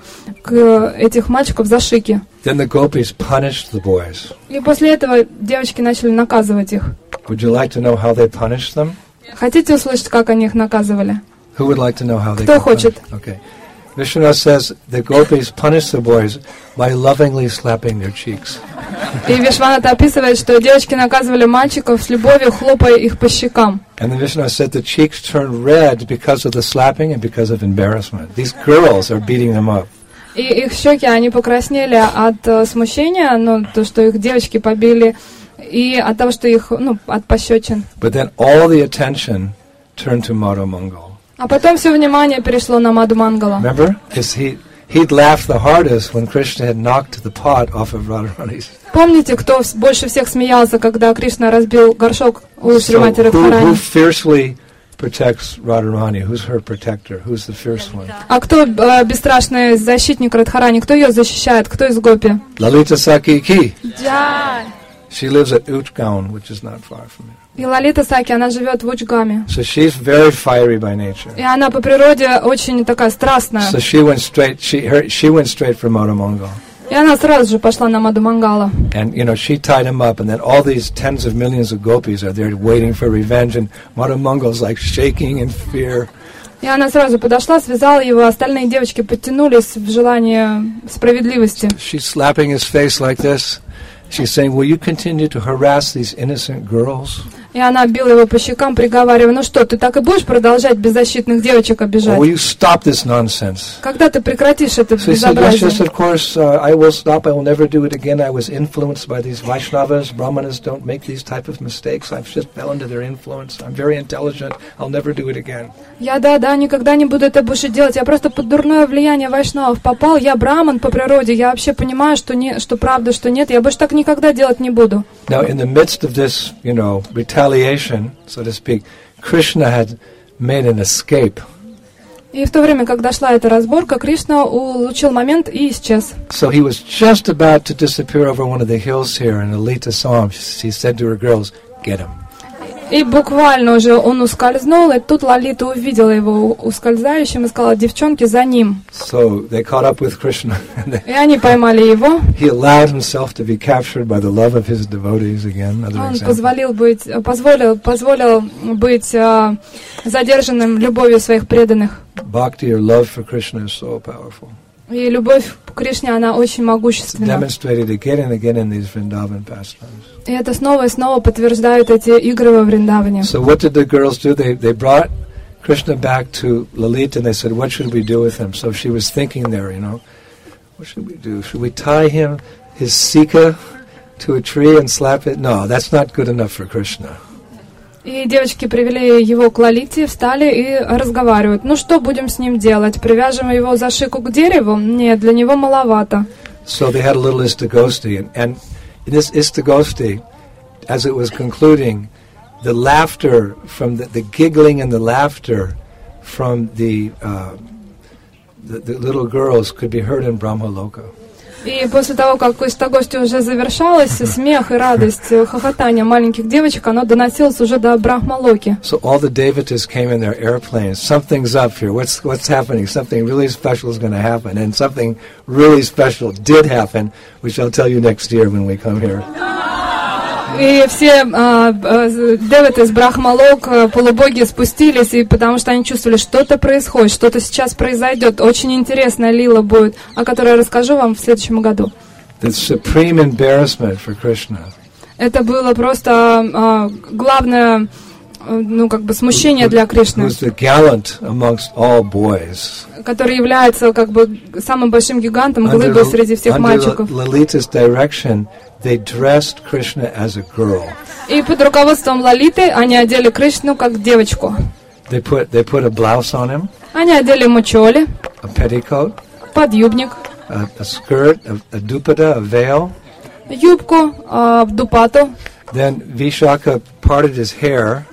к этих мальчиков за шики. Then the gopis punished the boys. И после этого девочки начали наказывать их. Would you like to know how they punished them? Хотите услышать, как они их наказывали? Who would like to know how they Кто got хочет? punished? Okay. Vishwanath says the gopis punished the boys by lovingly slapping their cheeks. И Вишванат описывает, что девочки наказывали мальчиков с любовью, хлопая их по щекам. And then Vishwanath said the cheeks turned red because of the slapping and because of embarrassment. These girls are beating them up. И их щеки, они покраснели от uh, смущения, ну, то, что их девочки побили, и от того, что их, ну, от пощечин. But then all the attention turned to Madhu Mangal. А потом все внимание перешло на Мадху Мангала. Remember? Because he, he'd laughed the hardest when Krishna had knocked the pot off of Radharani's. Помните, кто больше всех смеялся, когда Кришна разбил горшок у Шримати Радхарани? Who fiercely protects Radharani? Who's her protector? Who's the fierce one? А кто э, бесстрашный защитник Радхарани? Кто ее защищает? Кто из гопи? Lalita Saki Ki. Джай. She lives at Uchgaon, which is not far from here. И Лалита Саки, она живет в Учгаме. So she's very fiery by nature. И она по природе очень такая страстная. So she went straight. She her, she went straight for Madhu Mangal. И она сразу же пошла на Мадху Мангала. And you know she tied him up, and then all these tens of millions of gopis are there waiting for revenge, and Madhu Mangal's like shaking in fear. И она сразу подошла, связала его, остальные девочки подтянулись в желание справедливости. She's slapping his face like this. She's saying, "Will you continue to harass these innocent girls?" И она била его по щекам, приговаривая: ну что, ты так и будешь продолжать беззащитных девочек обижать? Or will you stop this nonsense? Когда ты прекратишь это So he said, yes, безобразие? yes, of course, uh, I will stop. I will never do it again. I was influenced by these Vaishnavas. Brahmanas don't make these type of mistakes. I've just fell into their influence. I'm very intelligent. I'll never do it again. Я, да, да, никогда не буду это больше делать. Я просто под дурное влияние вайшнавов попал. Я браман по природе. Я вообще понимаю, что, не, что правда, что нет. Я больше так никогда делать не буду. Now, in the midst of this, you know, retaliation, so to speak, Krishna had made an escape. И в то время, когда шла эта разборка, Кришна улучил момент и исчез. So he was just about to disappear over one of the hills here, and Lalita saw him. She said to her girls, "Get him." И буквально уже он ускользнул, и тут Лалита увидела его ускользающим и сказала: девчонки, за ним. So they caught up with Krishna, and they, И они поймали его. he allowed himself to be captured by the love of his devotees again. Another Он example. позволил быть, позволил, позволил быть а, задержанным любовью своих преданных. Bhakti or love for Krishna is so powerful. И любовь к Кришне, она очень It's могущественна. demonstrated again and again in these Vrindavan pastimes. И это снова и снова подтверждают эти игры во Вриндаване. So what did the girls do? They they brought Krishna back to Lalita, and they said, what should we do with him? So she was thinking there, you know, what should we do? Should we tie him, his sika, to a tree and slap it? No, that's not good enough for Krishna. И девочки привели его к Лалите, встали и разговаривают. Ну что будем с ним делать? Привяжем его за шику к дереву? Нет, для него маловато. So they had a little istagosti, and, and in this istagosti, as it was concluding, the laughter from the, the giggling and the laughter from the, uh, the the little girls could be heard in Brahmaloka. И после того, как Истагости уже завершалась, смех и радость, хохотание маленьких девочек, оно доносилось уже до Брахмалоки. So all the devatas came in their airplanes. Something's up here. What's what's happening? Something really special is going to happen, and something really special did happen, which I'll tell you next year when we come here. И все а, а, деваты из Брахмалок, полубоги спустились, и потому что они чувствовали, что-то происходит, что-то сейчас произойдет. Очень интересная лила будет, о которой я расскажу вам в следующем году. The supreme embarrassment for Krishna. Это было просто а, главное, ну как бы смущение для Кришны, Who's the gallant amongst all boys. который является как бы самым большим гигантом, глыбой среди всех мальчиков. Under Lalita's direction, they dressed Krishna as a girl. И под руководством Лалиты они одели Кришну как девочку. They put they put a blouse on him, Они одели ему чоли, a petticoat, подъюбник, a, a skirt, a, a dupada, a veil. юбку, а, дупату. Then Vishaka parted his hair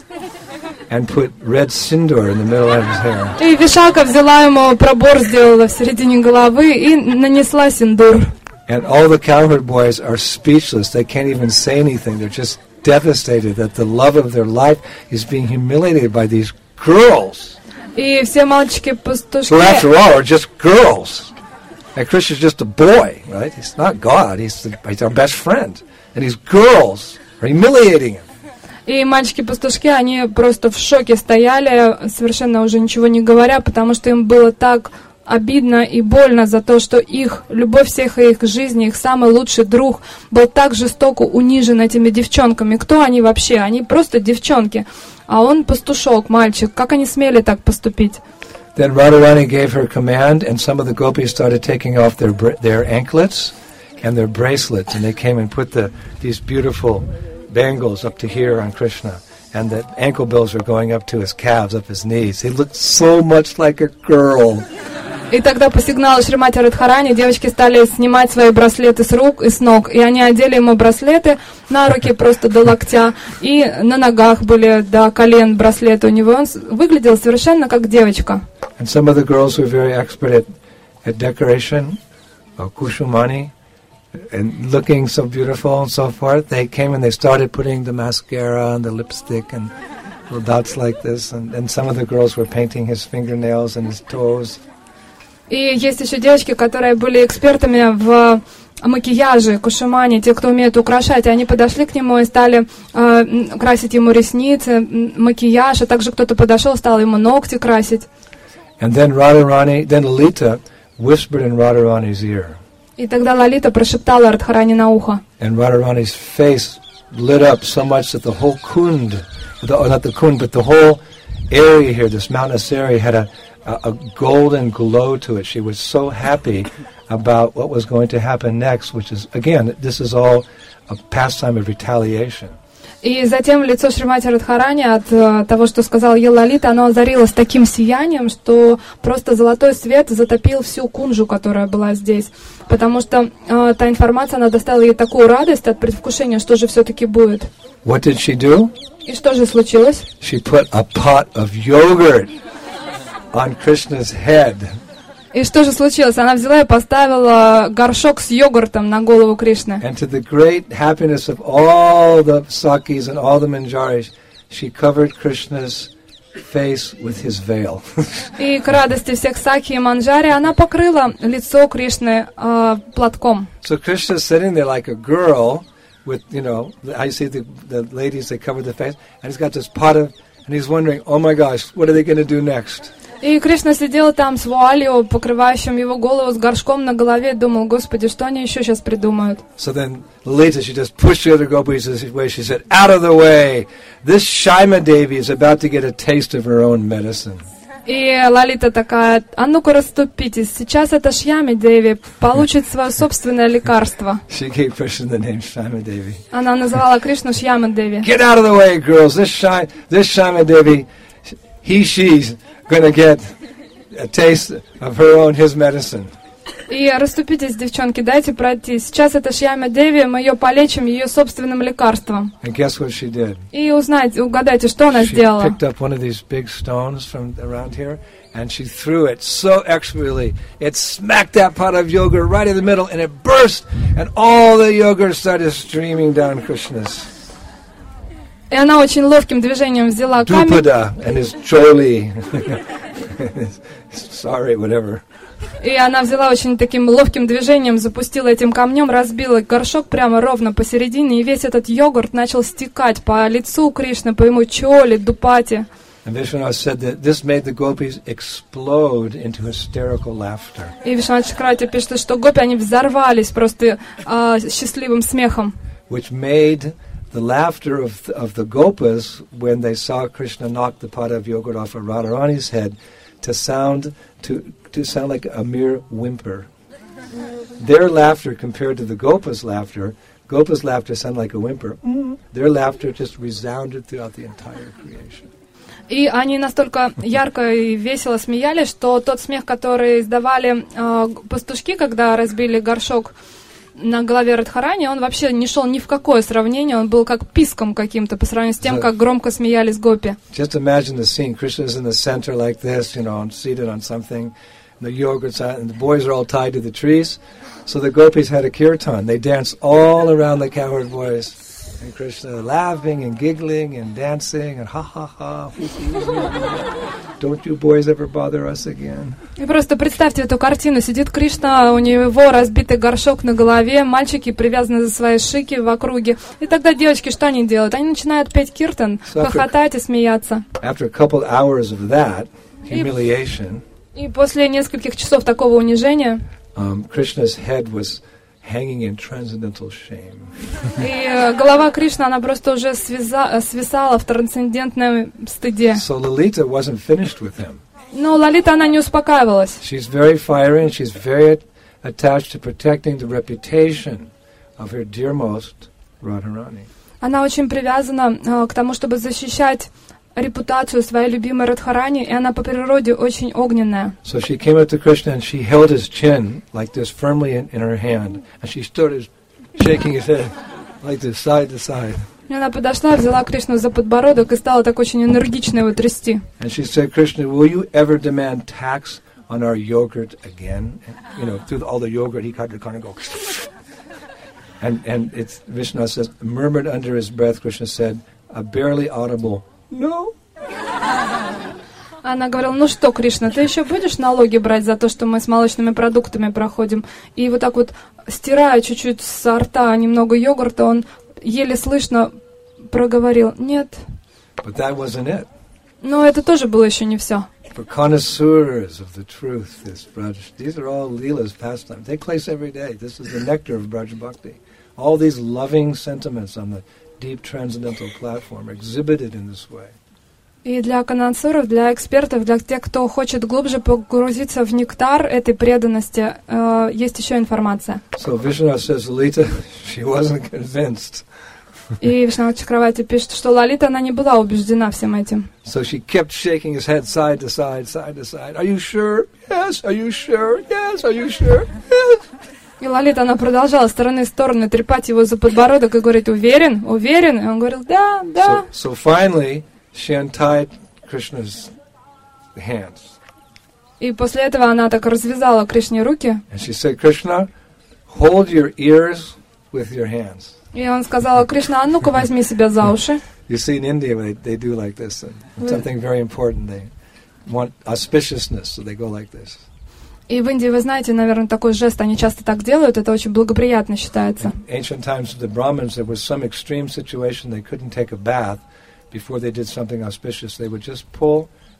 and put red sindoor in the middle of his hair. И Вишака взяла ему пробор, сделала в середине головы и нанесла синдур. And all the cowherd boys are speechless. They can't even say anything. They're just devastated that the love of their life is being humiliated by these girls. И все мальчики-пастушки... Who, after all, are just girls. And Krishna's just a boy, right? He's not God. He's, the, he's our best friend. And these girls are humiliating him. И мальчики-пастушки, они просто в шоке стояли, совершенно уже ничего не говоря, потому что им было так обидно и больно за то, что их, любовь всех их жизней, их самый лучший друг был так жестоко унижен этими девчонками. Кто они вообще? Они просто девчонки. А он пастушок, мальчик. Как они смели так поступить? Then Radharani gave her command, and some of the gopis started taking off their their anklets and their bracelets, and they came and put the these beautiful bangles up to here on Krishna, and the ankle bills were going up to his calves, up his knees. He looked so much like a girl. И тогда по сигналу Шримати Радхарани девочки стали снимать свои браслеты с рук и с ног. И они одели ему браслеты на руки просто до локтя. И на ногах были до колен браслеты у него. Он выглядел совершенно как девочка. And some of the girls were very expert at, at decoration, uh, kushumani, and looking so beautiful and so forth. They came and they started putting the mascara and the lipstick and little dots like this. And, and some of the girls were painting his fingernails and his toes. И есть еще девочки, которые были экспертами в макияже, кушумане, те, кто умеет украшать. Они подошли к нему и стали э, красить ему ресницы, макияж, а также кто-то подошел, стал ему ногти красить. And then Radharani, then Lalita whispered in Radharani's ear. И тогда Лалита прошептала Радхарани на ухо. And Radharani's face lit up so much that the whole kund, the, or not the kund, but the whole area here, this mountainous area, had a A, a golden glow to it. She was so happy about what was going to happen next, which is, again, this is all a pastime of retaliation. И затем лицо Шримати Радхарани от uh, того, что сказал ей Лалита, оно озарилось таким сиянием, что просто золотой свет затопил всю кунжу, которая была здесь. Потому что uh, та информация, она доставила ей такую радость от предвкушения, что же все-таки будет. What did she do? И что же случилось? She put a pot of yogurt on Krishna's head. И что же случилось? Она взяла и поставила горшок с йогуртом на голову Кришны. And to the great happiness of all the Sakis and all the Manjaris, she covered Krishna's face with his veil. И к радости всех Саки и Манджари она покрыла лицо Кришны э, платком. So Krishna's sitting there like a girl with, you know, I see the, the ladies, they cover the face, and he's got this pot of, and he's wondering, oh my gosh, what are they going to do next? И Кришна сидел там с вуалью, покрывающим его голову, с горшком на голове, и думал: Господи, что они еще сейчас придумают? So then Lalita, she just pushed the other gopis away. She said, "Out of the way! This Shaima Devi is about to get a taste of her own medicine." И Лалита такая: а ну-ка расступитесь, сейчас эта Шьями Деви получит свое собственное лекарство. She gave Krishna the name Shaima Devi. Она называла Кришну Шьяма Деви. Get out of the way, girls! This Shai, this Shaima Devi, he, she's going to get a taste of her own, his medicine. И расступитесь, девчонки, дайте пройти. Сейчас эта Шьяма Деви, мы ее полечим ее собственным лекарством. And guess what she did? И узнайте, угадайте, что она She сделала. picked up one of these big stones from around here, and she threw it so expertly. It smacked that pot of yogurt right in the middle, and it burst, and all the yogurt started streaming down Krishna's. И она очень ловким движением взяла камень. Drupada and his choli. Sorry, whatever. И она взяла очень таким ловким движением, запустила этим камнем, разбила горшок прямо ровно посередине, и весь этот йогурт начал стекать по лицу Кришны, по ему чоли, дупати. And Vishwanath said that this made the gopis explode into hysterical laughter. И Вишванат Чакраворти пишет, что гопи, они взорвались просто а, счастливым смехом. Which made the laughter of, of the gopas when they saw Krishna knock the pot of yogurt off of Radharani's head to sound to to sound like a mere whimper. Their laughter compared to the gopas' laughter, gopas' laughter sounded like a whimper. Their laughter just resounded throughout the entire creation. И они настолько ярко и весело смеялись, что тот смех, который издавали э, пастушки, когда разбили горшок на голове Радхарани, он вообще не шел ни в какое сравнение, он был как писком каким-то по сравнению с тем, как громко смеялись гопи. Just imagine the scene. Krishna's in the center like this, you know, seated on something. The yogurt's out, and the boys are all tied to the trees. So the gopis had a kirtan. They danced all around the cowherd boys. And Krishna laughing and giggling and dancing and ha ha ha. Don't you boys ever bother us again? И просто представьте эту картину. Сидит Кришна, у него разбитый горшок на голове, мальчики привязаны за свои шики в округе. И тогда девочки, что они делают? Они начинают петь киртан, so хохотать и смеяться. After a couple hours of that humiliation, и, и после нескольких часов такого унижения, um, Krishna's head was hanging in transcendental shame. И голова Кришны, она просто уже связа, свисала в трансцендентном стыде. So Lalita wasn't finished with him. Но Лалита, она не успокаивалась. She's very fiery and she's very attached to protecting the reputation of her dearmost Radharani. Она очень привязана uh, к тому, чтобы защищать репутацию своей любимой Радхарани, и она по природе очень огненная. So she came up to Krishna and she held his chin like this firmly in, in her hand, and she started shaking his head like this, side to side. И она подошла, взяла Кришну за подбородок и стала так очень энергично его трясти. And she said, Krishna, will you ever demand tax on our yogurt again? And, you know, through all the yogurt, he kind of kind of go. And and it's Vishnu says, murmured under his breath. Krishna said, a barely audible no. Она говорила: ну что, Кришна, ты еще будешь налоги брать за то, что мы с молочными продуктами проходим? И вот так вот, стирая чуть-чуть со рта немного йогурта, он еле слышно проговорил: нет. But that wasn't it. Но это тоже было еще не все. For connoisseurs of the truth, this Braj, these are all Leela's pastimes. They take place every day. This is the nectar of Braj Bhakti. All these loving sentiments on the deep transcendental platform exhibited in this way. И для коннансуров, для экспертов, для тех, кто хочет глубже погрузиться в нектар этой преданности, э, есть еще информация. So Vishnu says, Lalita, she wasn't convinced. И Вишванат Чакраворти пишет, что Лалита, она не была убеждена всем этим. So she kept shaking his head side to side, side to side. Are you sure? Yes. Are you sure? Yes. Are you sure? Yes. И Лалита, она продолжала с стороны в сторону трепать его за подбородок и говорит: уверен? Уверен? И он говорил: да, да. So, so finally, she untied Krishna's hands. И после этого она так развязала Кришне руки. And she said, Krishna, hold your ears with your hands. И он сказал: Кришна, а ну-ка возьми себя за уши. You see, in India, they, they do like this. And something very important. They want auspiciousness, so they go like this. И в Индии, вы знаете, наверное, такой жест, они часто так делают, это очень благоприятно считается. In ancient times, the Brahmins, there was some extreme situation, they couldn't take a bath before they did something auspicious. They would just pull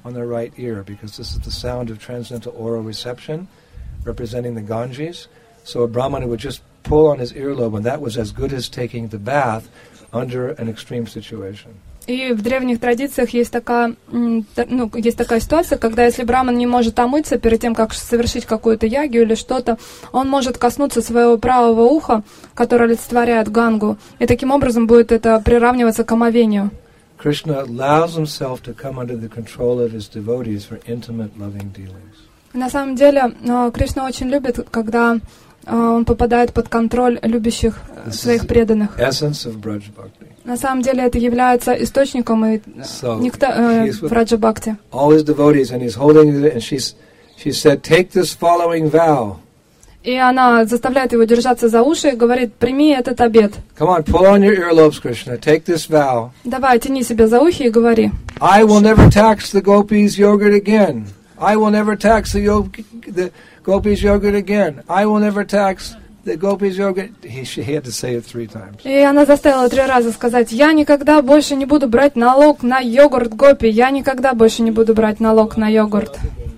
on their right ear, because this is the sound of transcendental oral reception, representing the Ganges. So a Brahmana would just pull on his earlobe, and that was as good as taking the bath under an extreme situation. И в древних традициях есть такая, ну, есть такая ситуация, когда если браман не может омыться перед тем, как совершить какую-то ягью или что-то, он может коснуться своего правого уха, которое олицетворяет Гангу, и таким образом будет это приравниваться к омовению. Krishna allows himself to come under the control of his devotees for intimate loving dealings. На самом деле, Кришна очень любит, когда он попадает под контроль любящих своих преданных. Essence of Braj Bhakti. На самом деле это является источником и So, Vraja Bhakti. All his devotees, and he's holding it, and she's, she said, take this following vow. И она заставляет его держаться за уши и говорит, прими этот обет. Come on, pull on your earlobes, Krishna. Take this vow. Давай, тяни себя за ухи и говори. I will never tax the gopis' yogurt again. I will never tax the, yog- the gopis' yogurt again. I will never tax the gopis' yogurt. He, she had to say it three times. И она заставила три раза сказать, я никогда больше не буду брать налог на йогурт гопи. Я никогда больше не буду брать налог на йогурт.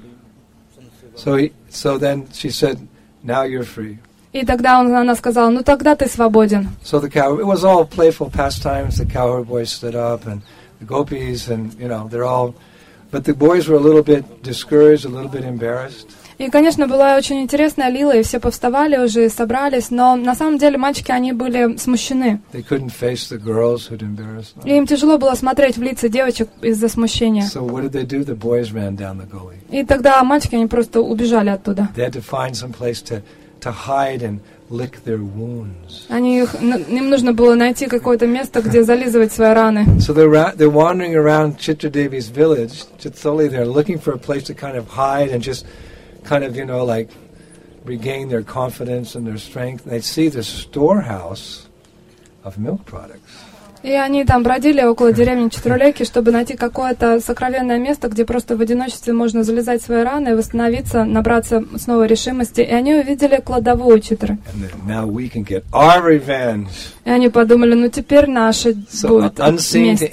So, he, so then she said, now you're free. И тогда он, она сказала, ну тогда ты свободен. So the cow, it was all playful pastimes. The cowherd boys stood up, and the gopis, and you know, they're all. But the boys were a little bit discouraged, a little bit embarrassed. И, конечно, была очень интересная лила, и все повставали уже, собрались, но на самом деле мальчики, они были смущены. They couldn't face the girls who'd embarrassed them. И им тяжело было смотреть в лица девочек из-за смущения. So what did they do? The boys ran down the gully. И тогда мальчики, они просто убежали оттуда. They had to find some place to, to hide and lick their wounds. Они, им нужно было найти какое-то место, где зализывать свои раны. So they're, ra- they're wandering around Chitradevi's village. Chitoli, they're looking for a place to kind of hide and just kind of, you know, like regain their confidence and their strength. And they see the storehouse of milk products. И они там бродили около деревни Читрулейки, чтобы найти какое-то сокровенное место, где просто в одиночестве можно залезать в свои раны, восстановиться, набраться снова решимости. И они увидели кладовую Читры. И они подумали, ну теперь наше so, будет месть.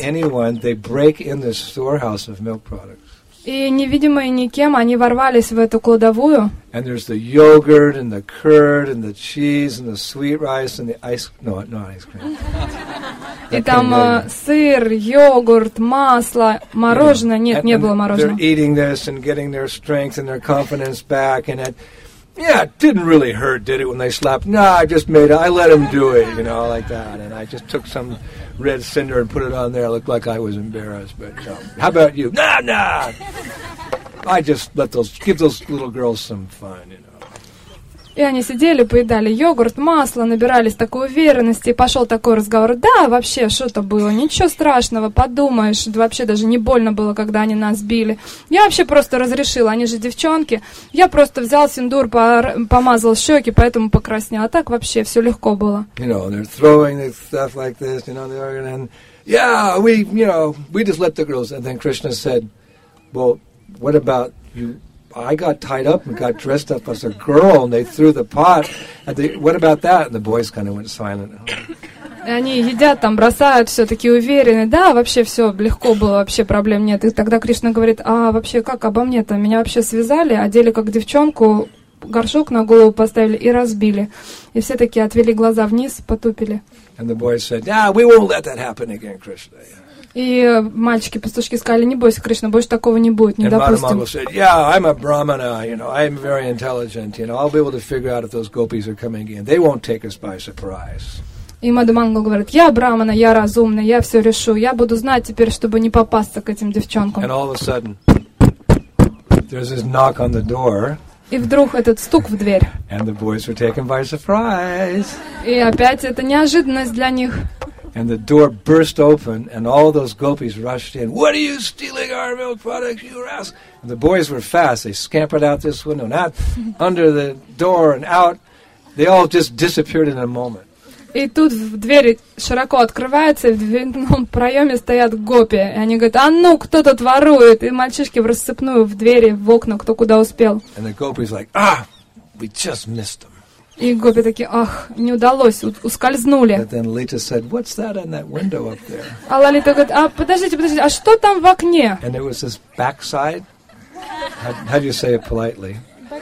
И невидимые никем, они ворвались в эту кладовую. And there's the yogurt and the curd and the cheese and the sweet rice and the ice. No, not ice cream. И там uh, сыр, йогурт, масло, мороженое. Нет, не было мороженого. They're eating this and getting their strength and their confidence back, and it, yeah, it didn't really hurt, did it, when they slapped? No, I just made it. I let them do it, you know, like that. And I just took some red cinder and put it on there. It looked like I was embarrassed, but you know. How about you? Nah, nah. I just let those, give those little girls some fun, you know. И они сидели, поедали йогурт, масло, набирались такой уверенности, и пошел такой разговор. Да, вообще, что-то было, ничего страшного, подумаешь, вообще даже не больно было, когда они нас били. Я вообще просто разрешила, они же девчонки. Я просто взял синдур, помазал щеки, поэтому покраснел. А так вообще все легко было. You know, they're throwing the stuff like this, you know, they're and yeah, we, you know, we just let the girls. And then Krishna said, well, what about you? I got tied up and got dressed up as a girl, and they threw the pot. And they, what about that? And the boys kind of went silent. И они едят, там бросают, все такие уверены. Да, вообще все легко было, вообще проблем нет. И тогда Кришна говорит, а вообще как обо мне-то? Меня вообще связали, одели как девчонку, горшок на голову поставили и разбили. И все такие отвели глаза вниз, потупили. And the boys said, yeah, we won't let that happen again, Krishna. И мальчики-пастушки сказали, не бойся, Кришна, больше такого не будет, не допустим. Said, yeah, I'm a brahmana, you know, I'm very intelligent, you know, I'll be able to figure out if those gopis are coming in. They won't take us by surprise. И Мадхумангал говорит, я брамана, я разумный, я все решу, я буду знать теперь, чтобы не попасться к этим девчонкам. And all of a sudden, there's this knock on the door. И вдруг этот стук в дверь. And the boys were taken by surprise. И опять это неожиданность для них. And the door burst open, and all those gopis rushed in. What are you stealing our milk products, you rascal? And the boys were fast. They scampered out this window, and out under the door and out. They all just disappeared in a moment. И тут в двери широко открывается, и в дверном проеме стоят гопи. И они говорят, а ну, кто тут ворует? И мальчишки в рассыпную в двери, в окна, кто куда успел. And the gopis like, ah, we just missed them. И гопи такие, ах, не удалось, у- ускользнули. But then Lita said, "What's that in that window up there?" А Лалита говорит, а подождите, подождите, а что там в окне? And there was this backside. How, how do you say it politely?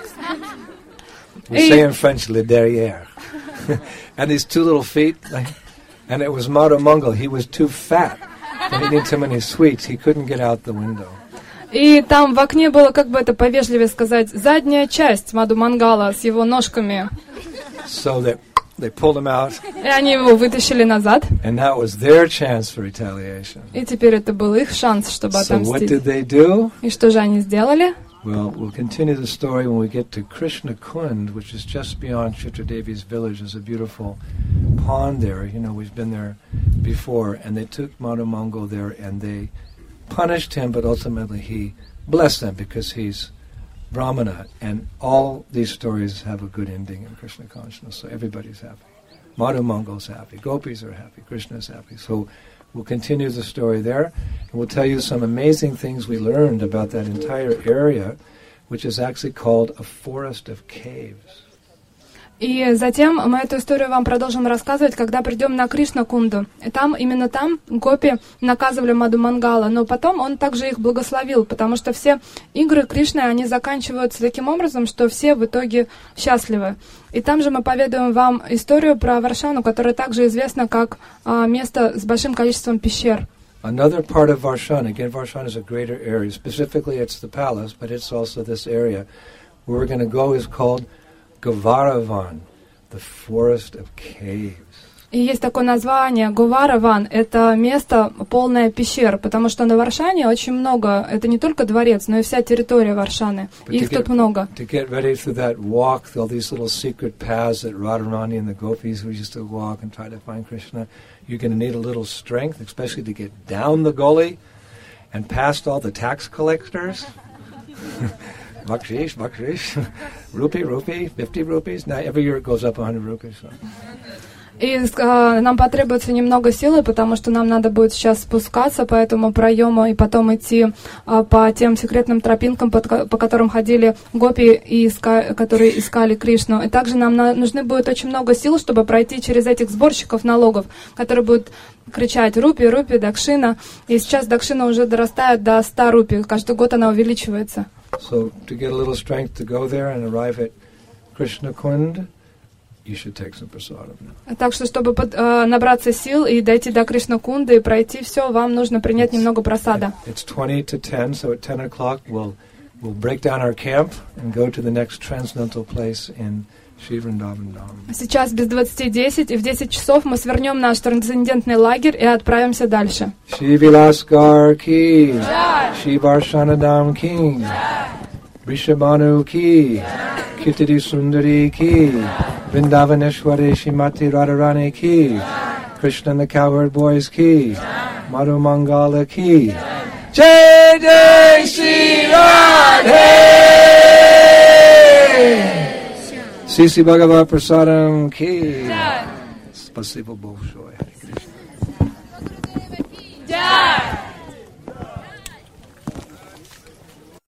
We say in French, le derrière. And these two little feet, like, and it was Madhu Mangal. He was too fat, and eating too many sweets. He couldn't get out the window. И там в окне было, как бы это повежливее сказать, задняя часть Маду Мангала с его ножками. So they, they pulled him out, И они его вытащили назад. and that was their chance for retaliation. И теперь это был их шанс, чтобы So what отомстить. did they do? И что же они сделали? Well, we'll continue the story when we get to Krishna Kund, which is just beyond Chitradevi's village. There's a beautiful pond there. You know, we've been there before. And they took Madhu Mangal there and they punished him, but ultimately he blessed them because he's Brahmana. And all these stories have a good ending in Krishna consciousness, so everybody's happy. Madhu Mangal's happy, gopis are happy, Krishna's happy. So we'll continue the story there, and we'll tell you some amazing things we learned about that entire area, which is actually called a forest of caves. И затем мы эту историю вам продолжим рассказывать, когда придем на Кришна-кунду. И там, именно там, гопи наказывали Маду Мангала, но потом он также их благословил, потому что все игры Кришны, они заканчиваются таким образом, что все в итоге счастливы. И там же мы поведаем вам историю про Варшану, которая также известна как а, место с большим количеством пещер. Another part of Varshan, again, Varshan is a greater area. Specifically, it's the palace, but it's also this area where we're going to go is called Gavaravan, the forest of caves. И есть такое название Говараван, это место полное пещер, потому что на Варшане очень много, это не только дворец, но и вся территория Варшаны, But их to тут get- много. To get ready for that walk, all these little secret paths that Radharani and the gopis who used to walk and try to find Krishna, you're going to need a little strength, especially to get down the gully and past all the tax collectors. Bakshish, bakshish, rupee, rupee, fifty rupees. Now every year it goes up one hundred rupees. So. И э, нам потребуется немного силы, потому что нам надо будет сейчас спускаться по этому проему и потом идти э, по тем секретным тропинкам, под ко- по которым ходили гопи, и иска- которые искали Кришну. И также нам на- нужны будет очень много сил, чтобы пройти через этих сборщиков налогов, которые будут кричать «Рупи, рупи, дакшина». И сейчас дакшина уже дорастает до ста рупий. Каждый год она увеличивается. So to get a little strength to go there and arrive at Krishna Kund, you should take some prasadam now. Так что, чтобы под- э, набраться сил и дойти до Кришна-кунды и пройти все, вам нужно принять немного прасада. It's twenty to ten, so at ten o'clock we'll we'll break down our camp and go to the next transcendental place in Sri Vrindavan Dham. Сейчас без двадцати десять, и в десять часов мы свернем наш трансцендентный лагерь и отправимся дальше. Shri Vilasgar ki, Shri Varshanadam ki, Vrishabhanu ki, Kitiri Sundari ki, Vrindavaneshwari Shrimati Radharani ki, Krishna and the Cowherd Boys ki, Madhu Mangala ki. Jai Jai Shri Radhe! Sisi Bhagavat Prasadam ki. Spasibo Bolshoi. Hare Krishna. Jai!